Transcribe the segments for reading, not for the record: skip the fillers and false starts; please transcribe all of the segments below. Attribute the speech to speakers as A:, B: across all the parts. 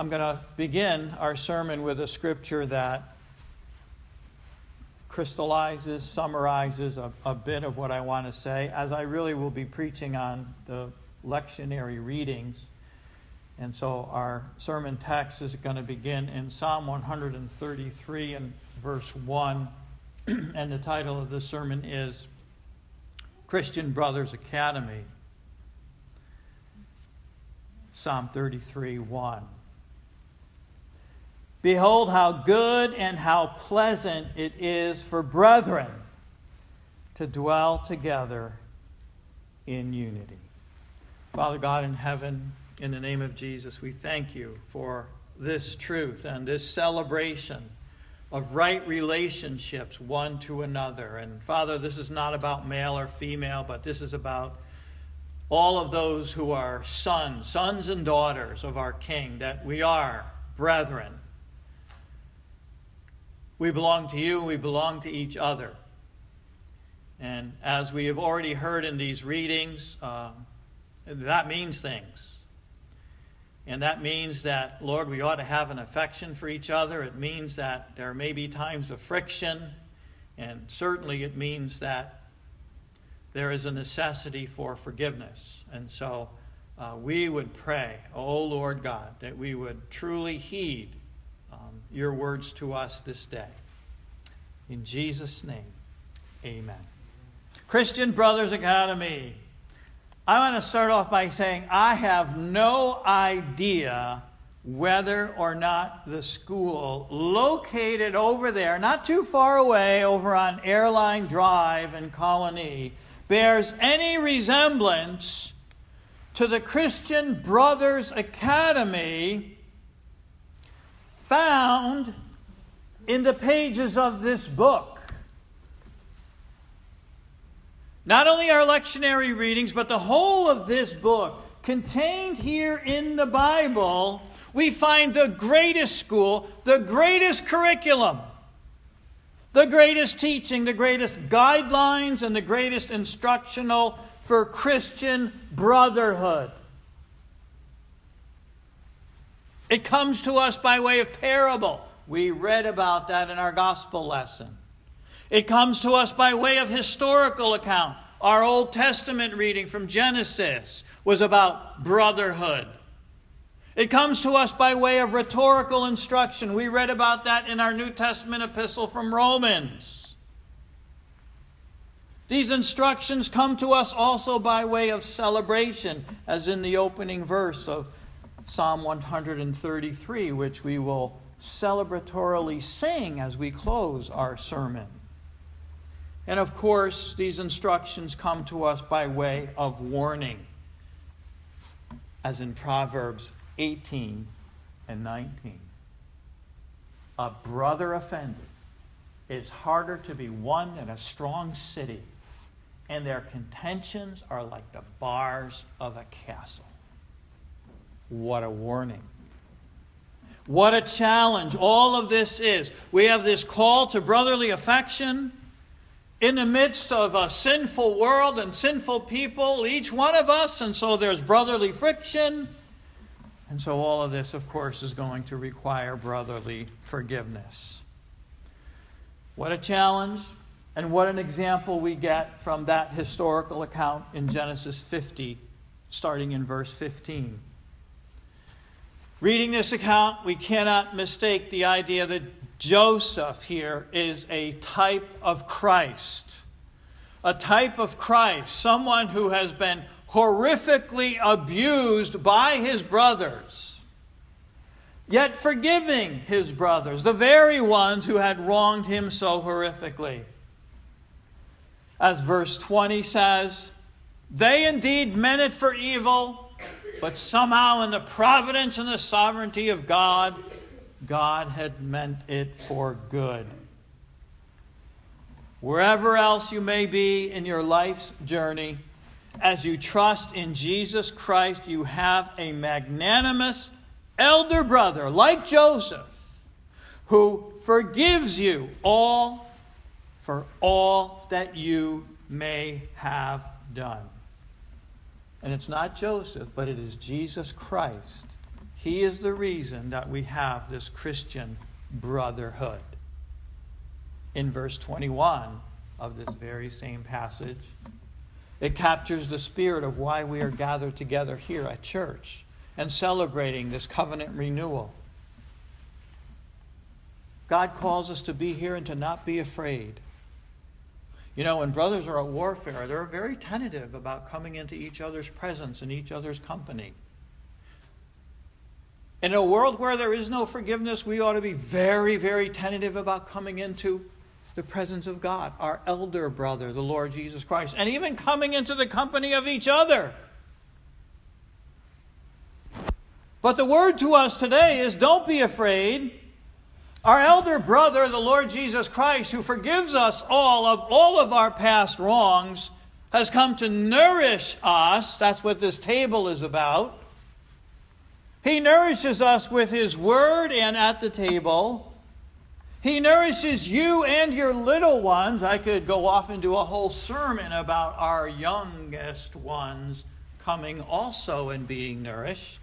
A: I'm going to begin our sermon with a scripture that crystallizes, summarizes a bit of what I want to say, as I really will be preaching on the lectionary readings. And so our sermon text is going to begin in Psalm 133 and verse 1. And the title of the sermon is Christian Brothers Academy. Psalm 33, 1. Behold how good and how pleasant it is for brethren to dwell together in unity. Father God in heaven, in the name of Jesus, we thank you for this truth and this celebration of right relationships one to another. And Father, this is not about male or female, but this is about all of those who are sons and daughters of our King, that we are brethren. We belong to you, we belong to each other. And as we have already heard in these readings, that means things. And that means that, Lord, we ought to have an affection for each other. It means that there may be times of friction. And certainly it means that there is a necessity for forgiveness. And so we would pray, oh Lord God, that we would truly heed your words to us this day. In Jesus' name, amen. Christian Brothers Academy. I want to start off by saying I have no idea whether or not the school located over there, not too far away, over on Airline Drive in Colony, bears any resemblance to the Christian Brothers Academy found in the pages of this book. Not only our lectionary readings, but the whole of this book, contained here in the Bible, we find the greatest school, the greatest curriculum, the greatest teaching, the greatest guidelines, and the greatest instructional for Christian brotherhood. It comes to us by way of parable. We read about that in our gospel lesson. It comes to us by way of historical account. Our Old Testament reading from Genesis was about brotherhood. It comes to us by way of rhetorical instruction. We read about that in our New Testament epistle from Romans. These instructions come to us also by way of celebration, as in the opening verse of Psalm 133, which we will celebratorily sing as we close our sermon. And of course, these instructions come to us by way of warning, as in Proverbs 18 and 19. A brother offended is harder to be won than a strong city, and their contentions are like the bars of a castle. What a warning. What a challenge all of this is. We have this call to brotherly affection in the midst of a sinful world and sinful people, each one of us, and so there's brotherly friction. And so all of this, of course, is going to require brotherly forgiveness. What a challenge, and what an example we get from that historical account in Genesis 50, starting in verse 15. Reading this account, we cannot mistake the idea that Joseph here is a type of Christ. A type of Christ, someone who has been horrifically abused by his brothers, yet forgiving his brothers, the very ones who had wronged him so horrifically. As verse 20 says, they indeed meant it for evil, but somehow in the providence and the sovereignty of God, God had meant it for good. Wherever else you may be in your life's journey, as you trust in Jesus Christ, you have a magnanimous elder brother like Joseph who forgives you all for all that you may have done. And it's not Joseph, but it is Jesus Christ He is the reason that we have this Christian brotherhood. In verse 21 of this very same passage, it captures the spirit of why we are gathered together here at church and celebrating this covenant renewal. God calls us to be here and to not be afraid. You know, when brothers are at warfare, they're very tentative about coming into each other's presence and each other's company. In a world where there is no forgiveness, we ought to be very, very tentative about coming into the presence of God, our elder brother, the Lord Jesus Christ, and even coming into the company of each other. But the word to us today is, don't be afraid. Our elder brother, the Lord Jesus Christ, who forgives us all of our past wrongs, has come to nourish us. That's what this table is about. He nourishes us with His word and at the table. He nourishes you and your little ones. I could go off and do a whole sermon about our youngest ones coming also and being nourished.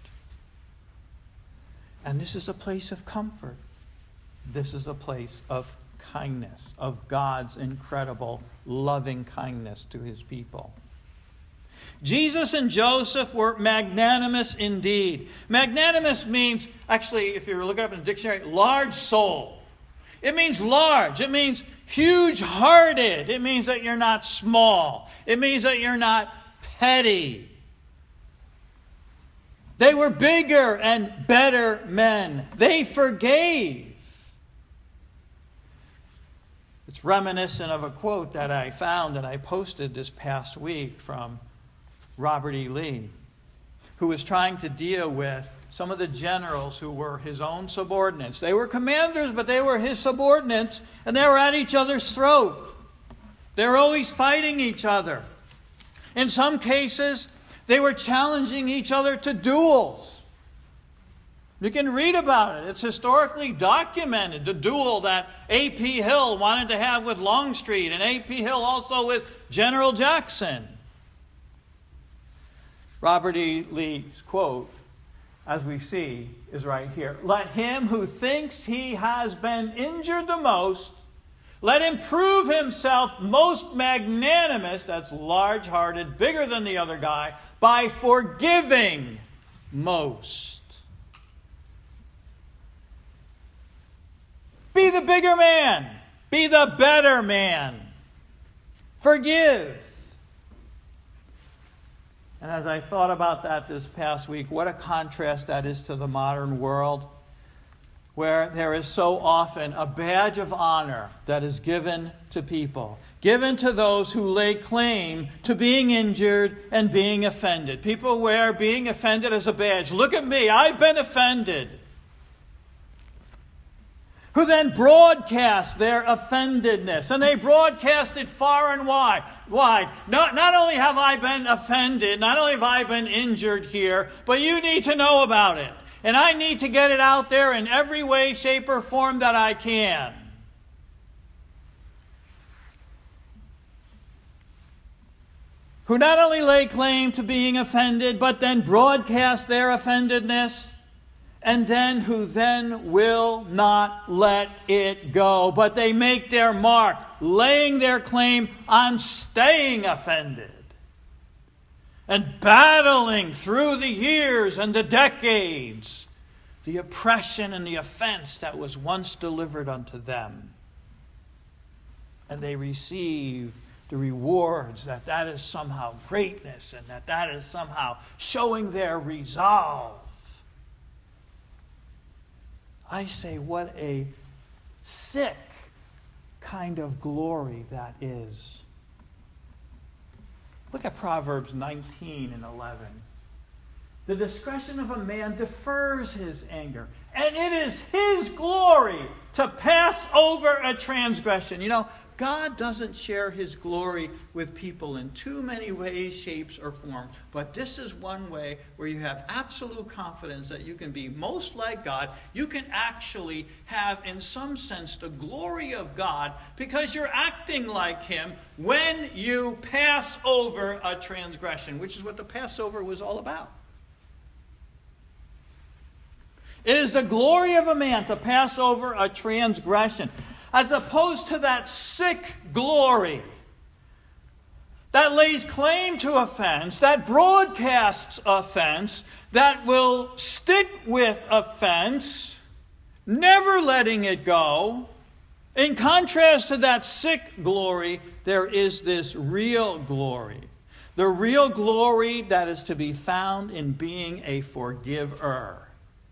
A: And this is a place of comfort. This is a place of kindness, of God's incredible loving kindness to His people. Jesus and Joseph were magnanimous indeed. Magnanimous means, actually, if you look it up in the dictionary, large soul. It means large. It means huge-hearted. It means that you're not small. It means that you're not petty. They were bigger and better men. They forgave. It's reminiscent of a quote that I found and I posted this past week from Robert E. Lee, who was trying to deal with some of the generals who were his own subordinates. They were commanders, but they were his subordinates, and they were at each other's throat. They were always fighting each other. In some cases, they were challenging each other to duels. You can read about it. It's historically documented, the duel that A.P. Hill wanted to have with Longstreet, and A.P. Hill also with General Jackson. Robert E. Lee's quote, as we see, is right here. Let him who thinks he has been injured the most, let him prove himself most magnanimous, that's large-hearted, bigger than the other guy, by forgiving most. Be the bigger man. Be the better man. Forgive. And as I thought about that this past week, what a contrast that is to the modern world, where there is so often a badge of honor that is given to people, given to those who lay claim to being injured and being offended. People wear being offended as a badge. Look at me, I've been offended. Who then broadcast their offendedness. And they broadcast it far and wide. Not only have I been offended, not only have I been injured here, but you need to know about it. And I need to get it out there in every way, shape, or form that I can. Who not only lay claim to being offended, but then broadcast their offendedness. And then who then will not let it go, but they make their mark, laying their claim on staying offended and battling through the years and the decades the oppression and the offense that was once delivered unto them. And they receive the rewards that is somehow greatness and that is somehow showing their resolve. I say, what a sick kind of glory that is. Look at Proverbs 19 and 11. The discretion of a man defers his anger, and it is his glory to pass over a transgression. You know, God doesn't share His glory with people in too many ways, shapes, or forms. But this is one way where you have absolute confidence that you can be most like God. You can actually have, in some sense, the glory of God because you're acting like Him when you pass over a transgression, which is what the Passover was all about. It is the glory of a man to pass over a transgression, as opposed to that sick glory that lays claim to offense, that broadcasts offense, that will stick with offense, never letting it go. In contrast to that sick glory, there is this real glory. The real glory that is to be found in being a forgiver.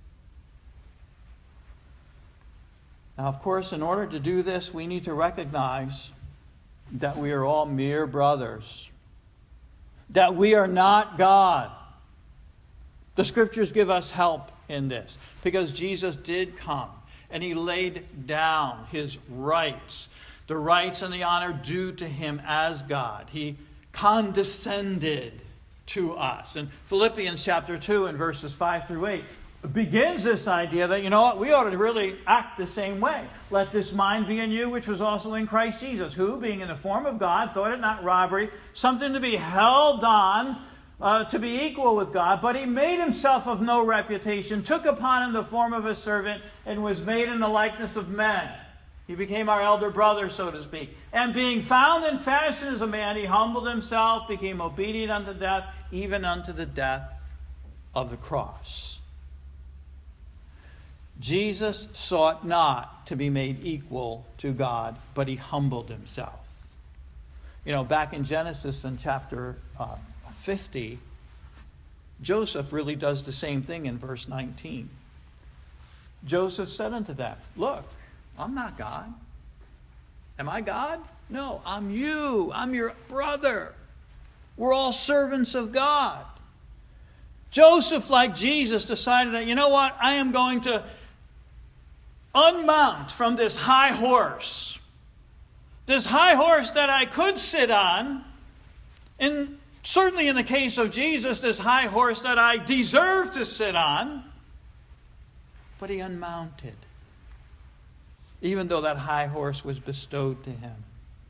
A: Now, of course, in order to do this, we need to recognize that we are all mere brothers, that we are not God. The Scriptures give us help in this, because Jesus did come and he laid down his rights, the rights and the honor due to him as God. He condescended to us. And Philippians chapter 2 and verses 5 through 8 begins this idea that, you know what, we ought to really act the same way. Let this mind be in you, which was also in Christ Jesus, who, being in the form of God, thought it not robbery, something to be held on, to be equal with God, but he made himself of no reputation, took upon him the form of a servant, and was made in the likeness of men. He became our elder brother, so to speak. And being found in fashion as a man, he humbled himself, became obedient unto death, even unto the death of the cross. Jesus sought not to be made equal to God, but he humbled himself. You know, back in Genesis in chapter 50, Joseph really does the same thing in verse 19. Joseph said unto them, look, I'm not God. Am I God? No, I'm you. I'm your brother. We're all servants of God. Joseph, like Jesus, decided that, you know what? I am going to unmount from this high horse. This high horse that I could sit on. And certainly in the case of Jesus, this high horse that I deserve to sit on. But he unmounted, even though that high horse was bestowed to him.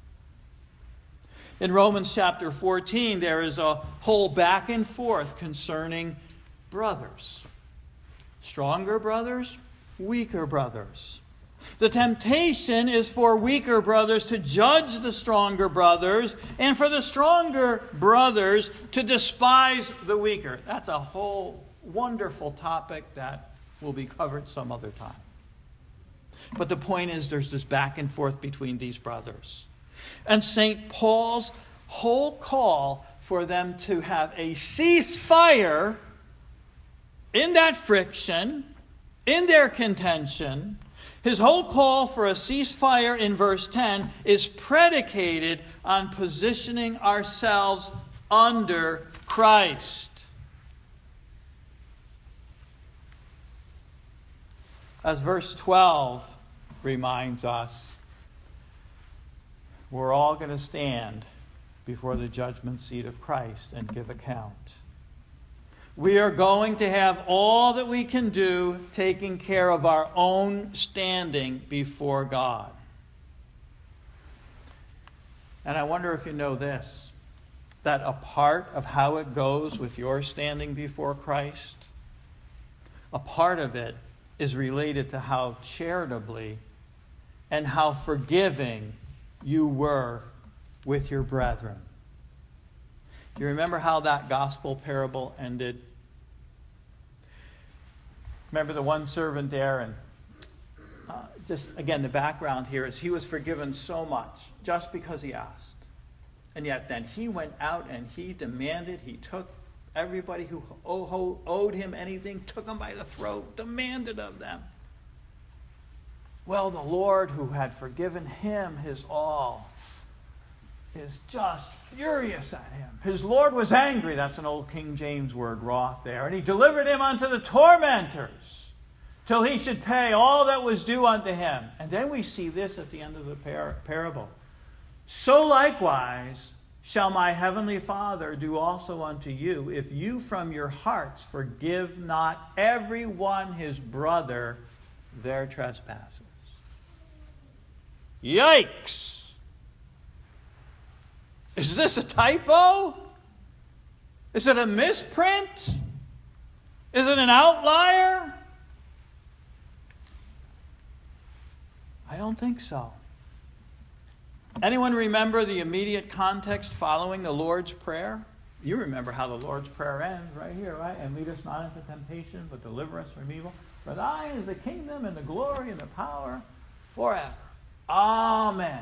A: In Romans chapter 14, there is a whole back and forth concerning brothers. Stronger brothers, weaker brothers. The temptation is for weaker brothers to judge the stronger brothers, and for the stronger brothers to despise the weaker. That's a whole wonderful topic that will be covered some other time. But the point is, there's this back and forth between these brothers. And St. Paul's whole call for them to have a ceasefire in that friction, in their contention, his whole call for a ceasefire in verse 10 is predicated on positioning ourselves under Christ. As verse 12 reminds us, we're all going to stand before the judgment seat of Christ and give account. We are going to have all that we can do taking care of our own standing before God. And I wonder if you know this, that a part of how it goes with your standing before Christ, a part of it is related to how charitably and how forgiving you were with your brethren. Do you remember how that gospel parable ended? Remember the one servant there, and just again, the background here is he was forgiven so much just because he asked. And yet then he went out and he demanded, he took everybody who owed him anything, took them by the throat, demanded of them. Well, the Lord, who had forgiven him his all, is just furious at him. His Lord was angry. That's an old King James word, wroth there. And he delivered him unto the tormentors till he should pay all that was due unto him. And then we see this at the end of the parable. So likewise shall my heavenly Father do also unto you, if you from your hearts forgive not every one his brother their trespasses. Yikes! Is this a typo? Is it a misprint? Is it an outlier? don't think so. Anyone remember the immediate context following the Lord's Prayer? You remember how the Lord's Prayer ends right here, right? And lead us not into temptation, but deliver us from evil. For thine is the kingdom and the glory and the power forever. Amen.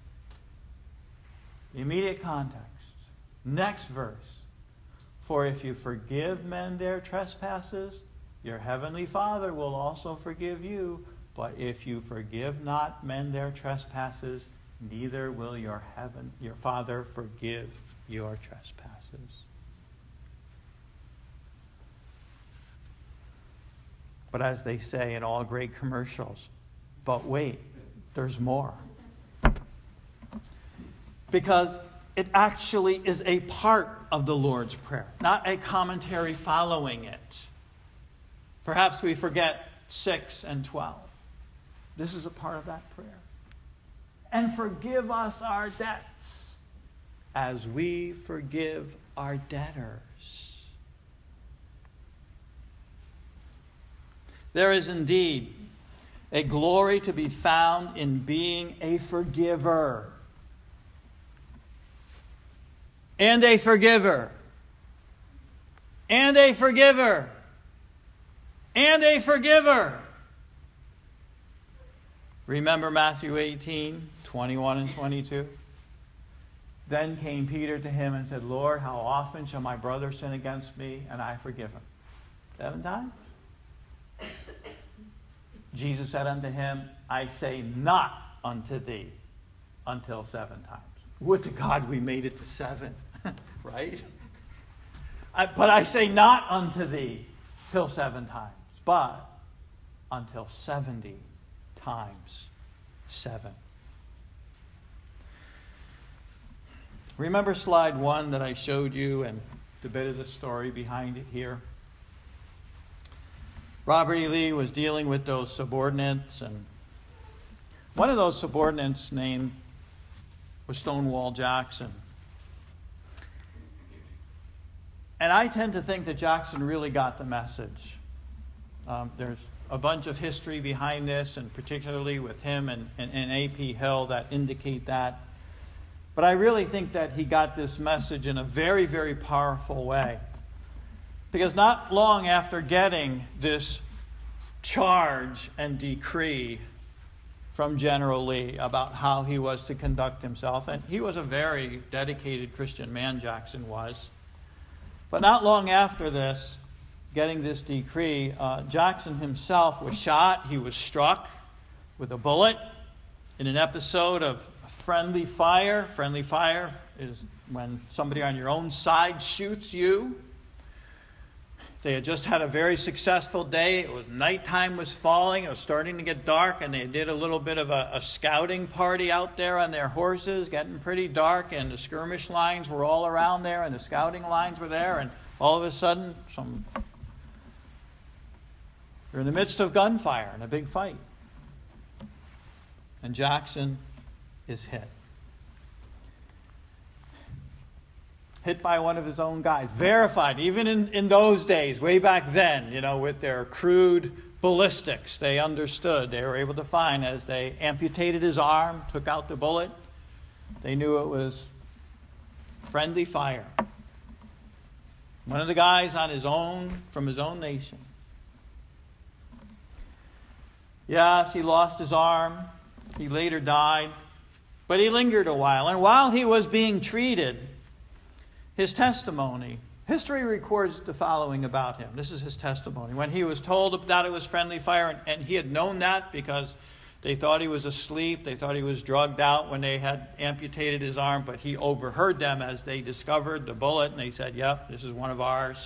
A: The immediate context. Next verse. For if you forgive men their trespasses, your heavenly Father will also forgive you. But if you forgive not men their trespasses, neither will your Father forgive your trespasses. But as they say in all great commercials, but wait, there's more. Because it actually is a part of the Lord's Prayer, not a commentary following it. Perhaps we forget 6 and 12. This is a part of that prayer. And forgive us our debts as we forgive our debtors. There is indeed a glory to be found in being a forgiver. And a forgiver. And a forgiver. And a forgiver. Remember Matthew 18, 21 and 22? Then came Peter to him and said, Lord, how often shall my brother sin against me and I forgive him? 7 times? Jesus said unto him, I say not unto thee until 7 times. Would to God we made it to 7, right? But I say not unto thee till 7 times, but until 70 times 7. Remember slide 1 that I showed you and the bit of the story behind it here? Robert E. Lee was dealing with those subordinates, and one of those subordinates' name was Stonewall Jackson. And I tend to think that Jackson really got the message. There's a bunch of history behind this, and particularly with him and A.P. Hill that indicate that. But I really think that he got this message in a very, very powerful way. Because not long after getting this charge and decree from General Lee about how he was to conduct himself, and he was a very dedicated Christian man, Jackson was. But not long after this, getting this decree, Jackson himself was shot. He was struck with a bullet in an episode of friendly fire. Friendly fire is when somebody on your own side shoots you. They had just had a very successful day. It was nighttime was falling. It was starting to get dark, and they did a little bit of a scouting party out there on their horses, getting pretty dark, and the skirmish lines were all around there, and the scouting lines were there, and all of a sudden, they're in the midst of gunfire and a big fight. And Jackson is hit. Hit by one of his own guys. Verified, even in those days, way back then, with their crude ballistics, they understood. They were able to find as they amputated his arm, took out the bullet, they knew it was friendly fire. One of the guys from his own nation. Yes, he lost his arm. He later died. But he lingered a while. And while he was being treated, his testimony, history records the following about him. This is his testimony. When he was told that it was friendly fire, and he had known that because they thought he was asleep, they thought he was drugged out when they had amputated his arm, but he overheard them as they discovered the bullet, and they said, yep, this is one of ours.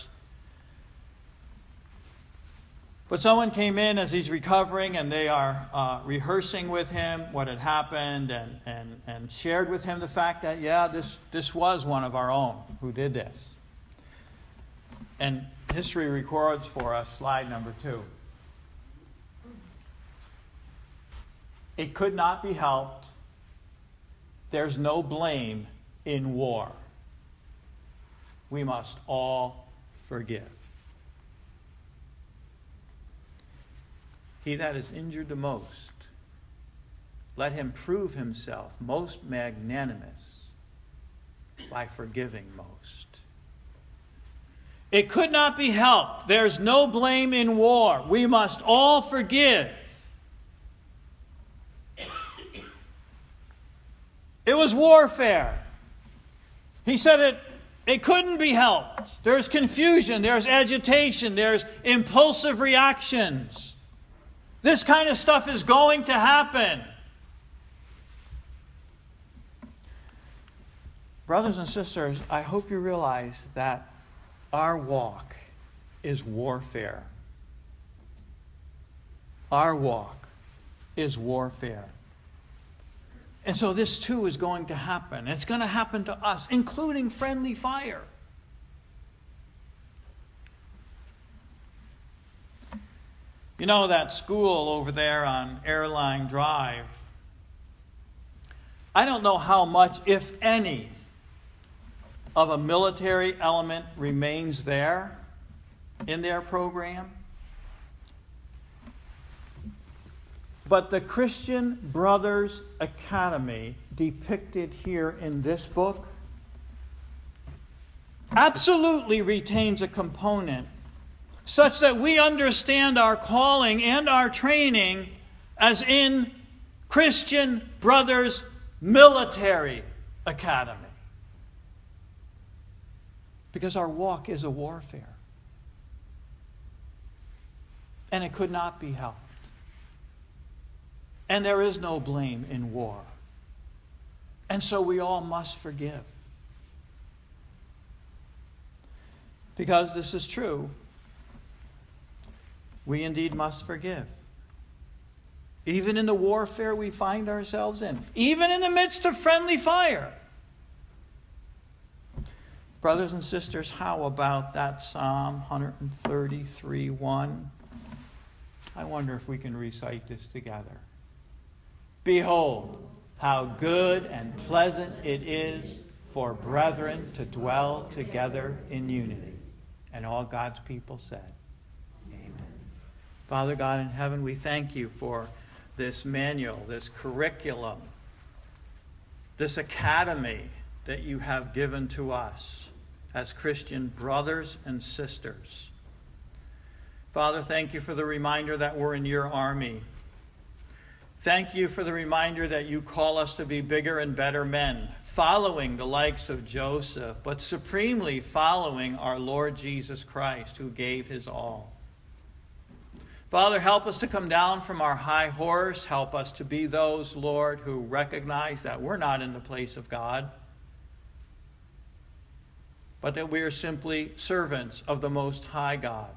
A: But someone came in as he's recovering, and they are rehearsing with him what had happened and shared with him the fact that, this was one of our own who did this. And history records for us, slide number 2. It could not be helped. There's no blame in war. We must all forgive. He that is injured the most let him prove himself most magnanimous by forgiving most. It could not be helped. There's no blame in war. We must all forgive. It was warfare. He said it couldn't be helped. There's confusion, there's agitation, there's impulsive reactions. This kind of stuff is going to happen. Brothers and sisters, I hope you realize that our walk is warfare. Our walk is warfare. And so this too is going to happen. It's going to happen to us, including friendly fire. You know that school over there on Airline Drive? I don't know how much, if any, of a military element remains there in their program. But the Christian Brothers Academy depicted here in this book absolutely retains a component such that we understand our calling and our training as in Christian Brothers Military Academy. Because our walk is a warfare. And it could not be helped. And there is no blame in war. And so we all must forgive. Because this is true. We indeed must forgive. Even in the warfare we find ourselves in. Even in the midst of friendly fire. Brothers and sisters, how about that Psalm 133:1? I wonder if we can recite this together. Behold, how good and pleasant it is for brethren to dwell together in unity. And all God's people said, amen. Father God in heaven, we thank you for this manual, this curriculum, this academy that you have given to us as Christian brothers and sisters. Father, thank you for the reminder that we're in your army. Thank you for the reminder that you call us to be bigger and better men, following the likes of Joseph, but supremely following our Lord Jesus Christ, who gave his all. Father, help us to come down from our high horse. Help us to be those, Lord, who recognize that we're not in the place of God, but that we are simply servants of the Most High God.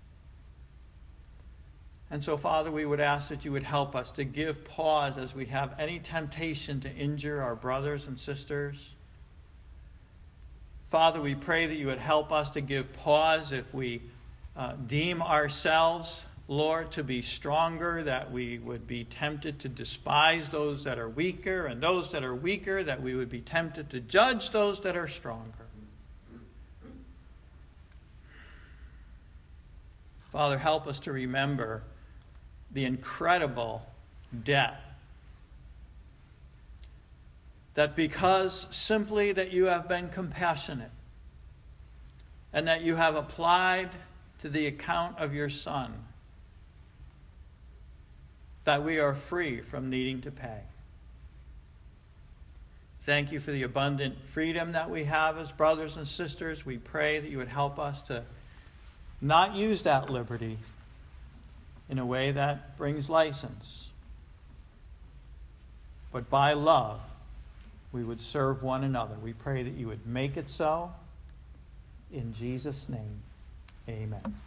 A: And so, Father, we would ask that you would help us to give pause as we have any temptation to injure our brothers and sisters. Father, we pray that you would help us to give pause if we deem ourselves, Lord, to be stronger, that we would be tempted to despise those that are weaker, and those that are weaker, that we would be tempted to judge those that are stronger. Father, help us to remember the incredible debt that because simply that you have been compassionate and that you have applied to the account of your Son, that we are free from needing to pay. Thank you for the abundant freedom that we have as brothers and sisters. We pray that you would help us to not use that liberty in a way that brings license, but by love we would serve one another. We pray that you would make it so. In Jesus' name, amen.